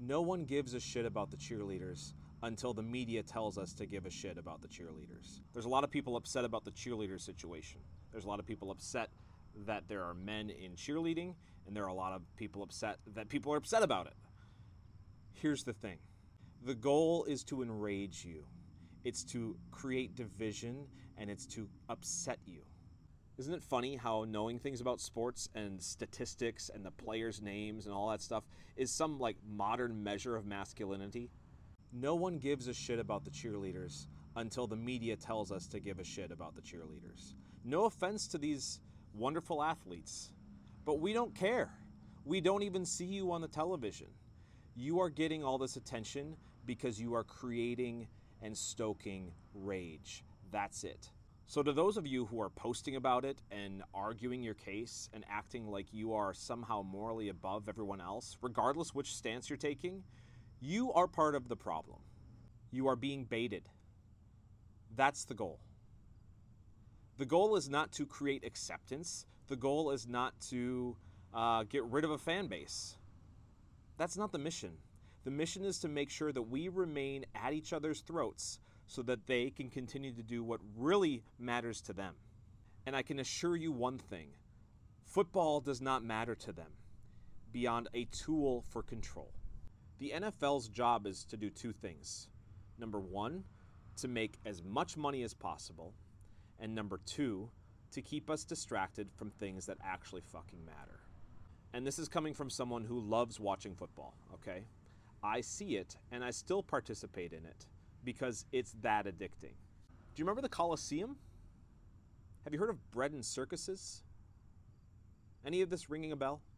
No one gives a shit about the cheerleaders until the media tells us to give a shit about the cheerleaders. There's a lot of people upset about the cheerleader situation. There's a lot of people upset that there are men in cheerleading, and there are a lot of people upset that people are upset about it. Here's the thing. The goal is to enrage you. It's to create division, and it's to upset you. Isn't it funny how knowing things about sports and statistics and the players' names and all that stuff is some modern measure of masculinity? No one gives a shit about the cheerleaders until the media tells us to give a shit about the cheerleaders. No offense to these wonderful athletes, but we don't care. We don't even see you on the television. You are getting all this attention because you are creating and stoking rage. That's it. So to those of you who are posting about it and arguing your case and acting like you are somehow morally above everyone else, regardless which stance you're taking, you are part of the problem. You are being baited. That's the goal. The goal is not to create acceptance. The goal is not to get rid of a fan base. That's not the mission. The mission is to make sure that we remain at each other's throats so that they can continue to do what really matters to them. And I can assure you one thing. Football does not matter to them beyond a tool for control. The NFL's job is to do two things. Number one, to make as much money as possible. And number two, to keep us distracted from things that actually fucking matter. And this is coming from someone who loves watching football, okay? I see it, and I still participate in it because it's that addicting. Do you remember the Coliseum? Have you heard of bread and circuses? Any of this ringing a bell?